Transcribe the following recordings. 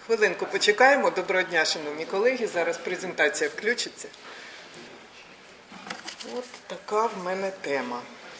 Хвилинку почекаємо. Доброго дня, шановні колеги. Зараз презентація включиться. От така в мене тема.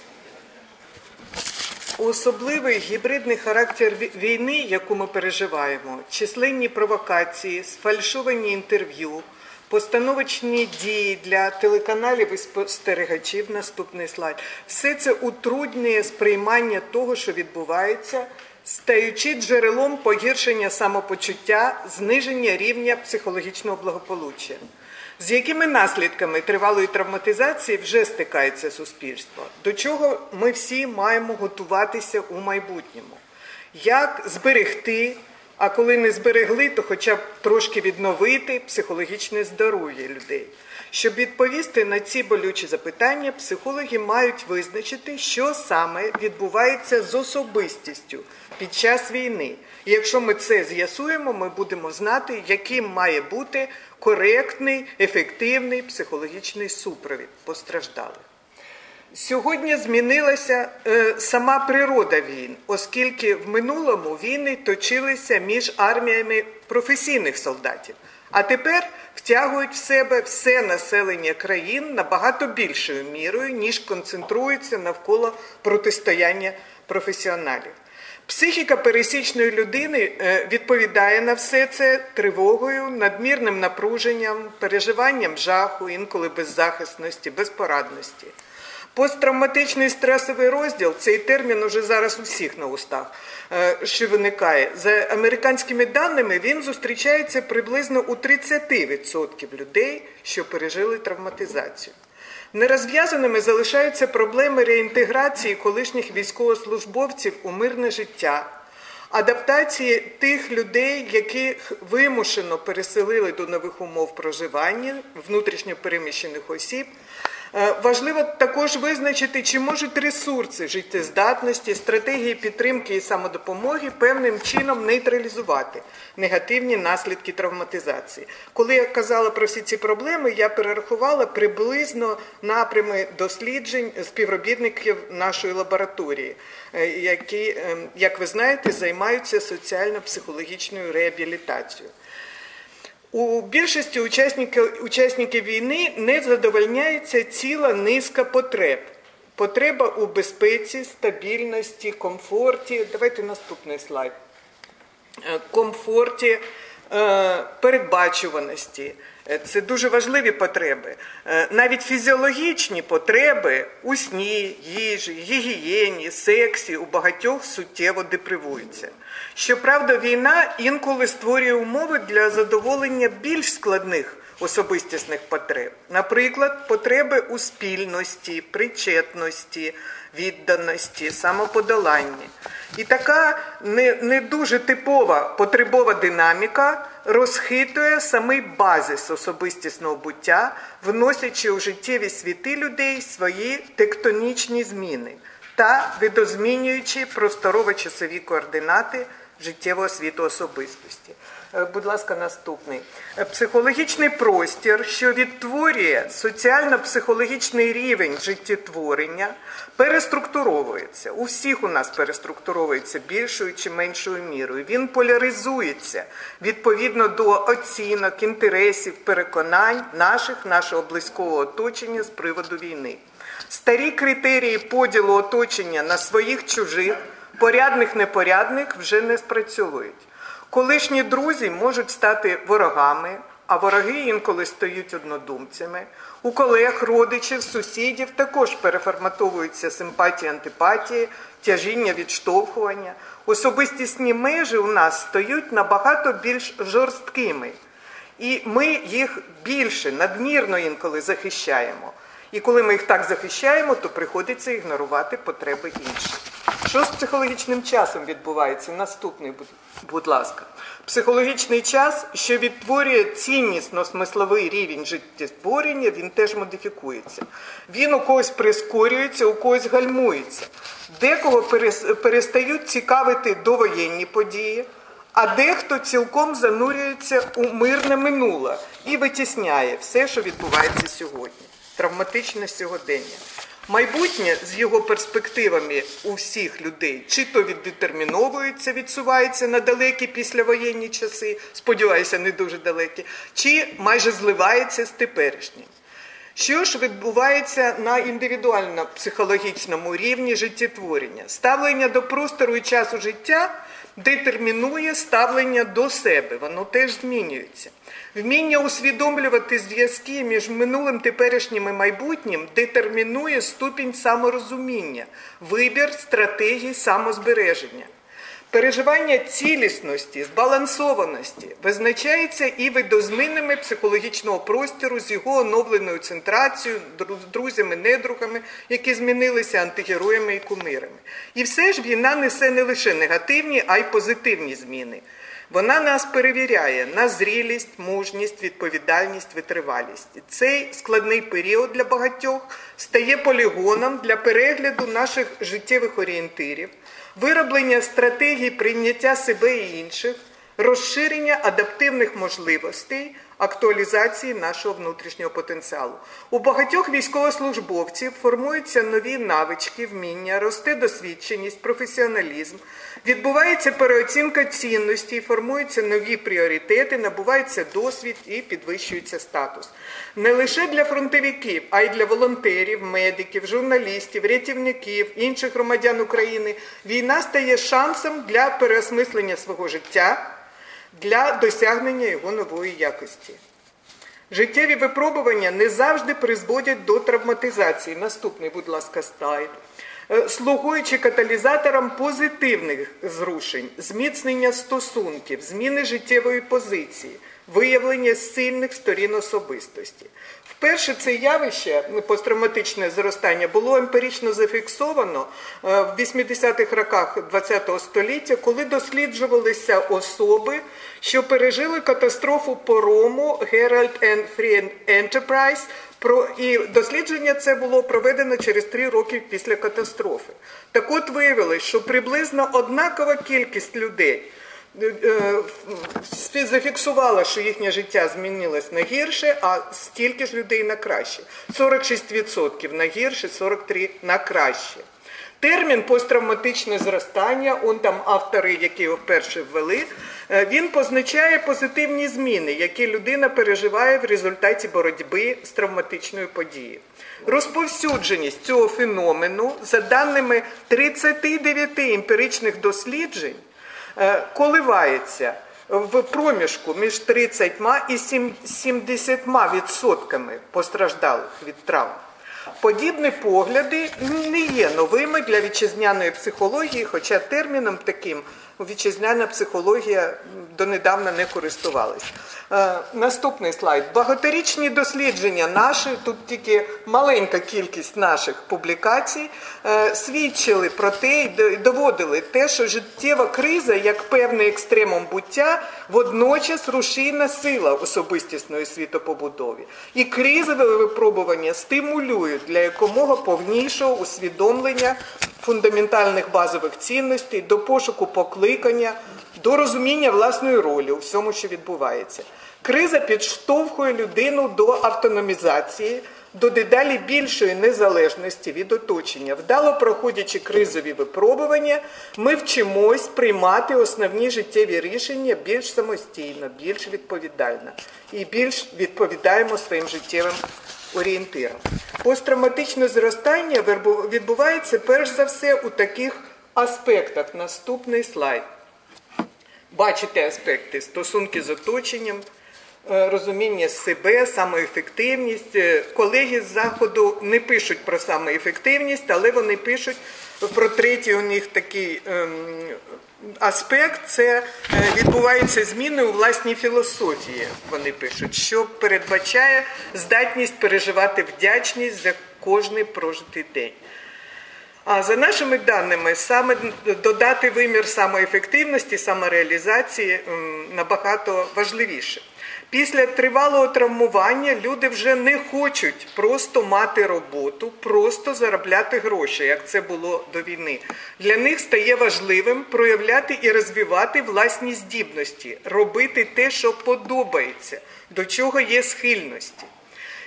Особливий гібридний характер війни, яку ми переживаємо, численні провокації, сфальшовані інтерв'ю, постановочні дії для телеканалів і спостерігачів, наступний слайд, все це утруднює сприймання того, що відбувається, стаючи джерелом погіршення самопочуття, зниження рівня психологічного благополуччя. З якими наслідками тривалої травматизації вже стикається суспільство? До чого ми всі маємо готуватися у майбутньому? Як зберегти, а коли не зберегли, то хоча б трошки відновити психологічне здоров'я людей? Щоб відповісти на ці болючі запитання, психологи мають визначити, що саме відбувається з особистістю під час війни. І якщо ми це з'ясуємо, ми будемо знати, яким має бути коректний, ефективний психологічний супровід постраждалих. Сьогодні змінилася сама природа війн, оскільки в минулому війни точилися між арміями професійних солдатів, а тепер втягують в себе все населення країн набагато більшою мірою, ніж концентруються навколо протистояння професіоналів. Психіка пересічної людини відповідає на все це тривогою, надмірним напруженням, переживанням жаху, інколи беззахисності, безпорадності. Посттравматичний стресовий розділ – цей термін уже зараз у всіх на устах, що виникає. За американськими даними, він зустрічається приблизно у 30% людей, що пережили травматизацію. Нерозв'язаними залишаються проблеми реінтеграції колишніх військовослужбовців у мирне життя, адаптації тих людей, яких вимушено переселили до нових умов проживання, внутрішньо переміщених осіб. Важливо також визначити, чи можуть ресурси життєздатності, стратегії підтримки і самодопомоги певним чином нейтралізувати негативні наслідки травматизації. Коли я казала про всі ці проблеми, я перерахувала приблизно напрями досліджень співробітників нашої лабораторії, які, як ви знаєте, займаються соціально-психологічною реабілітацією. У більшості учасників війни не задовольняється ціла низка потреб. Потреба у безпеці, стабільності, комфорті. Давайте наступний слайд. Комфорті, передбачуваності. Це дуже важливі потреби. Навіть фізіологічні потреби у сні, їжі, гігієні, сексі у багатьох суттєво депривуються. Щоправда, війна інколи створює умови для задоволення більш складних особистісних потреб. Наприклад, потреби у спільності, причетності, відданості, самоподоланні. І така не дуже типова потребова динаміка розхитує самий базис особистісного буття, вносячи у життєві світи людей свої тектонічні зміни та видозмінюючи просторово-часові координати життєвого світу особистості. Будь ласка, наступний. Психологічний простір, що відтворює соціально-психологічний рівень життєтворення, переструктуровується. У всіх у нас переструктуровується більшою чи меншою мірою. Він поляризується відповідно до оцінок, інтересів, переконань нашого близького оточення з приводу війни. Старі критерії поділу оточення на своїх-чужих, порядних-непорядних вже не спрацьовують. Колишні друзі можуть стати ворогами, а вороги інколи стають однодумцями. У колег, родичів, сусідів також переформатовуються симпатії, антипатії, тяжіння, відштовхування. Особистісні межі у нас стають набагато більш жорсткими. І ми їх більше, надмірно інколи захищаємо. І коли ми їх так захищаємо, то приходиться ігнорувати потреби інших. Що з психологічним часом відбувається? Наступний, будь ласка. Психологічний час, що відтворює ціннісно-смисловий рівень життєтворення, він теж модифікується. Він у когось прискорюється, у когось гальмується. Декого перестають цікавити довоєнні події, а дехто цілком занурюється у мирне минуле і витісняє все, що відбувається сьогодні. Травматичне сьогодення. Майбутнє з його перспективами у всіх людей чи то віддетерміновується, відсувається на далекі післявоєнні часи, сподіваюся, не дуже далекі, чи майже зливається з теперішнім. Що ж відбувається на індивідуально-психологічному рівні життєтворення? Ставлення до простору і часу життя детермінує ставлення до себе, воно теж змінюється. Вміння усвідомлювати зв'язки між минулим, теперішнім і майбутнім детермінує ступінь саморозуміння, вибір стратегій самозбереження. Переживання цілісності, збалансованості визначається і видозмінами психологічного простору з його оновленою центрацією, друзями, недругами, які змінилися, антигероями і кумирами. І все ж війна несе не лише негативні, а й позитивні зміни. Вона нас перевіряє на зрілість, мужність, відповідальність, витривалість. Цей складний період для багатьох стає полігоном для перегляду наших життєвих орієнтирів, вироблення стратегій прийняття себе і інших, розширення адаптивних можливостей, актуалізації нашого внутрішнього потенціалу. У багатьох військовослужбовців формуються нові навички, вміння, росте досвідченість, професіоналізм, відбувається переоцінка цінностей, формуються нові пріоритети, набувається досвід і підвищується статус. Не лише для фронтовиків, а й для волонтерів, медиків, журналістів, рятівників, інших громадян України війна стає шансом для переосмислення свого життя, для досягнення його нової якості. Життєві випробування не завжди призводять до травматизації. Наступний, будь ласка, слайд. Слугуючи каталізатором позитивних зрушень, зміцнення стосунків, зміни життєвої позиції, виявлення сильних сторін особистості. Вперше це явище, посттравматичне зростання, було емпірично зафіксовано в 80-х роках ХХ століття, коли досліджувалися особи, що пережили катастрофу парому Herald and Free Enterprise, і дослідження це було проведено через 3 роки після катастрофи. Так от виявилось, що приблизно однакова кількість людей зафіксувала, що їхнє життя змінилось на гірше, а стільки ж людей на краще. 46% на гірше, 43% на краще. Термін посттравматичне зростання, там автори, які його вперше ввели, він позначає позитивні зміни, які людина переживає в результаті боротьби з травматичною подією. Розповсюдженість цього феномену, за даними 39 емпіричних досліджень, коливається в проміжку між 30 і 70% постраждалих від травм. Подібні погляди не є новими для вітчизняної психології, хоча терміном таким вітчизняна психологія донедавна не користувалась. Наступний слайд. Багаторічні дослідження наші, тут тільки маленька кількість наших публікацій, свідчили про те і доводили те, що життєва криза, як певний екстремум буття, водночас рушійна сила особистісної світопобудові. І кризове випробування стимулюють для якомога повнішого усвідомлення фундаментальних базових цінностей, до пошуку покликання, до розуміння власної ролі у всьому, що відбувається. Криза підштовхує людину до автономізації, до дедалі більшої незалежності від оточення. Вдало проходячи кризові випробування, ми вчимось приймати основні життєві рішення більш самостійно, більш відповідально і більш відповідаємо своїм життєвим орієнтирам. Посттравматичне зростання відбувається перш за все у таких аспектах. Наступний слайд. Бачите аспекти: стосунки з оточенням, розуміння себе, самоефективність. Колеги з Заходу не пишуть про самоефективність, але вони пишуть про третій у них такий аспект – це відбуваються зміни у власній філософії, вони пишуть, що передбачає здатність переживати вдячність за кожний прожитий день. А за нашими даними, саме додати вимір самоефективності, самореалізації набагато важливіше. Після тривалого травмування люди вже не хочуть просто мати роботу, просто заробляти гроші, як це було до війни. Для них стає важливим проявляти і розвивати власні здібності, робити те, що подобається, до чого є схильності.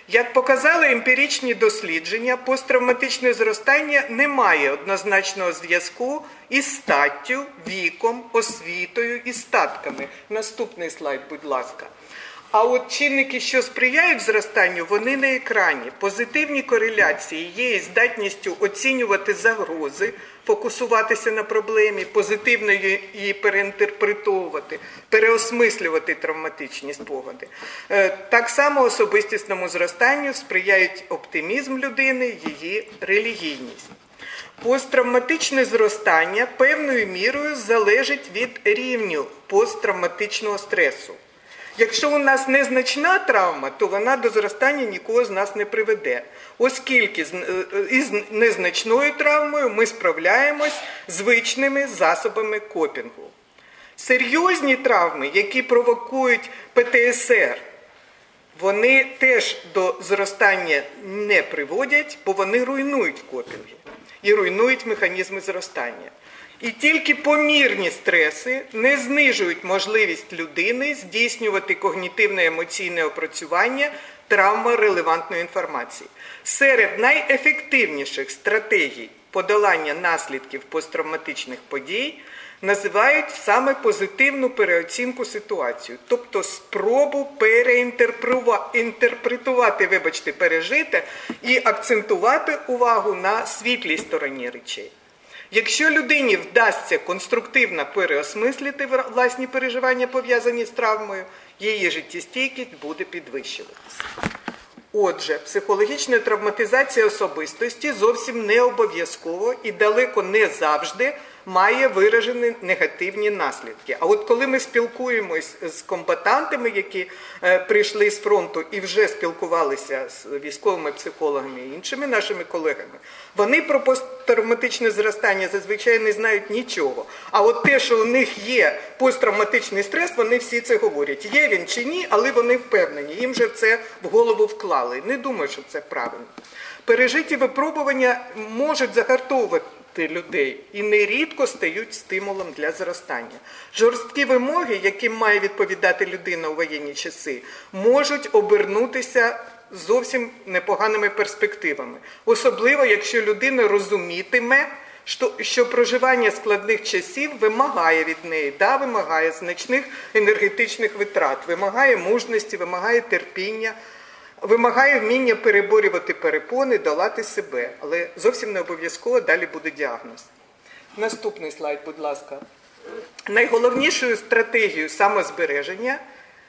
Як показали емпіричні дослідження, посттравматичне зростання не має однозначного зв'язку із статтю, віком, освітою і статками. Наступний слайд, будь ласка. А от чинники, що сприяють зростанню, вони на екрані. Позитивні кореляції є із здатністю оцінювати загрози, фокусуватися на проблемі, позитивно її переінтерпретовувати, переосмислювати травматичні спогади. Так само особистісному зростанню сприяють оптимізм людини, її релігійність. Посттравматичне зростання певною мірою залежить від рівню посттравматичного стресу. Якщо у нас незначна травма, то вона до зростання нікого з нас не приведе. Оскільки із незначною травмою ми справляємось звичними засобами копінгу. Серйозні травми, які провокують ПТСР, вони теж до зростання не приводять, бо вони руйнують копінги і руйнують механізми зростання. І тільки помірні стреси не знижують можливість людини здійснювати когнітивно-емоційне опрацювання травморелевантної інформації. Серед найефективніших стратегій подолання наслідків посттравматичних подій називають саме позитивну переоцінку ситуації, тобто спробу переінтерпретувати, пережите і акцентувати увагу на світлій стороні речей. Якщо людині вдасться конструктивно переосмислити власні переживання, пов'язані з травмою, її життєстійкість буде підвищуватися. Отже, психологічна травматизація особистості зовсім не обов'язково і далеко не завжди має виражені негативні наслідки. А от коли ми спілкуємось з комбатантами, які прийшли з фронту і вже спілкувалися з військовими психологами і іншими нашими колегами, вони про посттравматичне зростання зазвичай не знають нічого. А от те, що у них є посттравматичний стрес, вони всі це говорять. Є він чи ні, але вони впевнені, їм же це в голову вклали. Не думаю, що це правильно. Пережиті випробування можуть загартовувати людей і нерідко стають стимулом для зростання. Жорсткі вимоги, яким має відповідати людина у воєнні часи, можуть обернутися зовсім непоганими перспективами. Особливо, якщо людина розумітиме, що проживання складних часів вимагає від неї, вимагає значних енергетичних витрат, вимагає мужності, вимагає терпіння, вимагає вміння переборювати перепони, долати себе, але зовсім не обов'язково далі буде діагноз. Наступний слайд, будь ласка. Найголовнішою стратегією самозбереження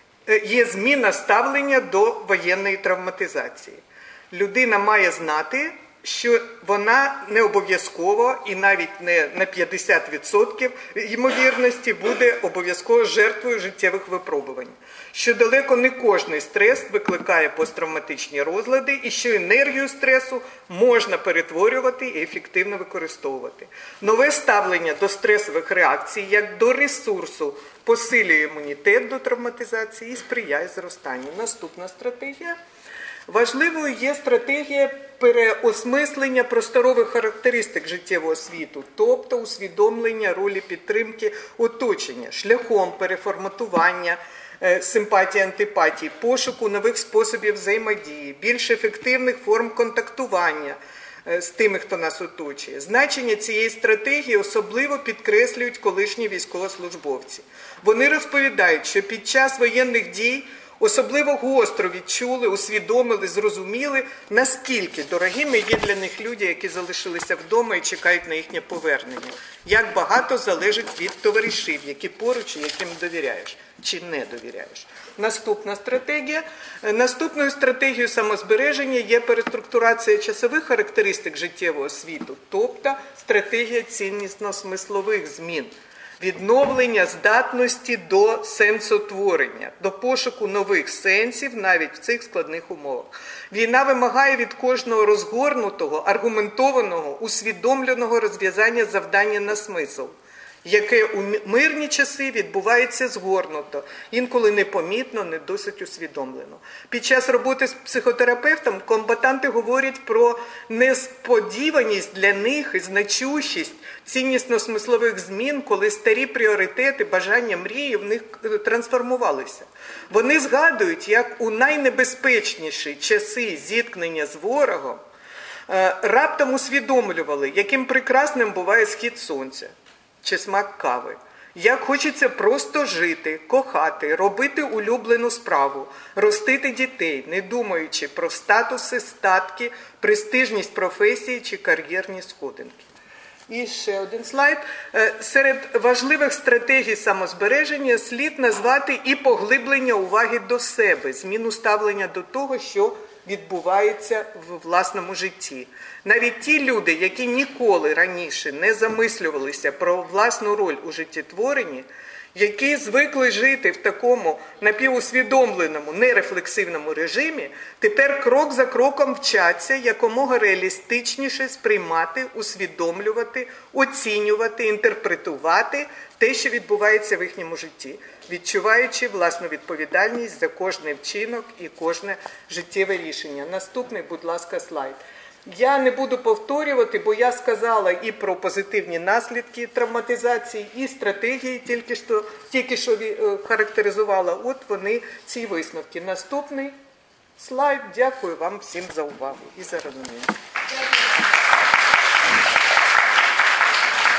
є зміна ставлення до воєнної травматизації. Людина має знати, що вона не обов'язково і навіть не на 50% ймовірності буде обов'язково жертвою життєвих випробувань. Що далеко не кожний стрес викликає посттравматичні розлади і що енергію стресу можна перетворювати і ефективно використовувати. Нове ставлення до стресових реакцій як до ресурсу посилює імунітет до травматизації і сприяє зростанню. Наступна стратегія. Важливою є стратегія переосмислення просторових характеристик життєвого світу, тобто усвідомлення ролі підтримки оточення, шляхом переформатування симпатії, антипатії, пошуку нових способів взаємодії, більш ефективних форм контактування з тими, хто нас оточує. Значення цієї стратегії особливо підкреслюють колишні військовослужбовці. Вони розповідають, що під час воєнних дій особливо гостро відчули, усвідомили, зрозуміли, наскільки дорогими є для них люди, які залишилися вдома і чекають на їхнє повернення. Як багато залежить від товаришів, які поруч і яким довіряєш чи не довіряєш. Наступна стратегія. Наступною стратегією самозбереження є переструктурація часових характеристик життєвого світу, тобто стратегія ціннісно-смислових змін. Відновлення здатності до сенсотворення, до пошуку нових сенсів навіть в цих складних умовах. Війна вимагає від кожного розгорнутого, аргументованого, усвідомленого розв'язання завдання на смисл. яке у мирні часи відбувається згорнуто, інколи непомітно, не досить усвідомлено. Під час роботи з психотерапевтом комбатанти говорять про несподіваність для них і значущість ціннісно-смислових змін, коли старі пріоритети, бажання, мрії в них трансформувалися. Вони згадують, як у найнебезпечніші часи зіткнення з ворогом раптом усвідомлювали, яким прекрасним буває схід сонця чи смак кави. Як хочеться просто жити, кохати, робити улюблену справу, ростити дітей, не думаючи про статуси, статки, престижність професії чи кар'єрні сходинки. І ще один слайд. Серед важливих стратегій самозбереження слід назвати і поглиблення уваги до себе, зміну ставлення до того, що відбувається в власному житті. Навіть ті люди, які ніколи раніше не замислювалися про власну роль у життєтворенні, які звикли жити в такому напівусвідомленому, нерефлексивному режимі, тепер крок за кроком вчаться якомога реалістичніше сприймати, усвідомлювати, оцінювати, інтерпретувати те, що відбувається в їхньому житті, відчуваючи власну відповідальність за кожний вчинок і кожне життєве рішення. Наступний, будь ласка, слайд. Я не буду повторювати, бо я сказала і про позитивні наслідки травматизації, і стратегії тільки що характеризувала. От вони, ці висновки. Наступний слайд. Дякую вам всім за увагу і за розуміння.